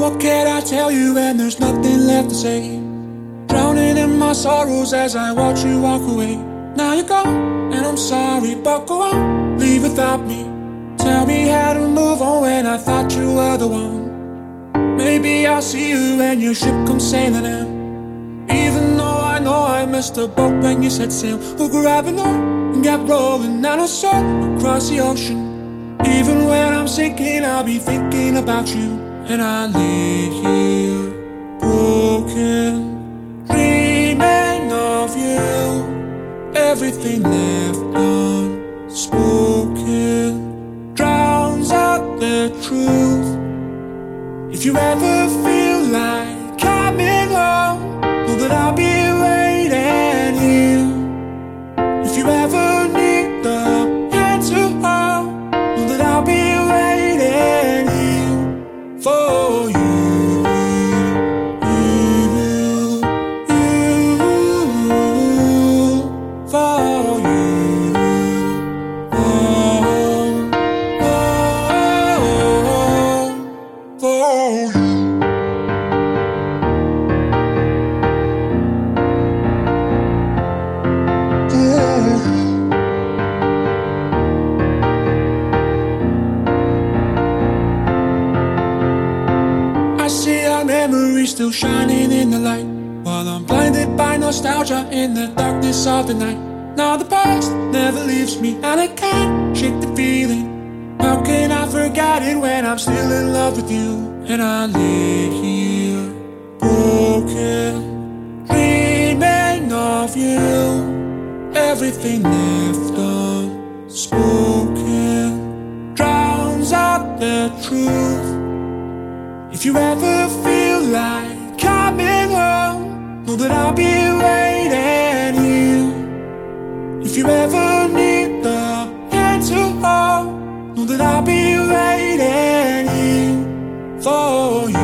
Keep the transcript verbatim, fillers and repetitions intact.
What can I tell you when there's nothing left to say? Drowning in my sorrows as I watch you walk away. Now you're gone, and I'm sorry, but go on, leave without me. Tell me how to move on when I thought you were the one. Maybe I'll see you when your ship comes sailing in. Even though I know I missed the boat when you set sail, we'll grab an oar and get rolling down a soul across the ocean. Even when I'm sinking, I'll be thinking about you. And I lay here, broken, dreaming of you. Everything left unspoken drowns out the truth. If you ever feel like coming home, know that I'll be waiting here. If you ever need the hand to hold, know that I'll be waiting here for you. Still shining in the light, while I'm blinded by nostalgia in the darkness of the night. Now the past never leaves me, and I can't shake the feeling. How can I forget it when I'm still in love with you? And I lay here, broken, dreaming of you. Everything left unspoken drowns out the truth. If you ever feel like coming home, know that I'll be waiting here. If you ever need the hand to hold, know that I'll be waiting here for you.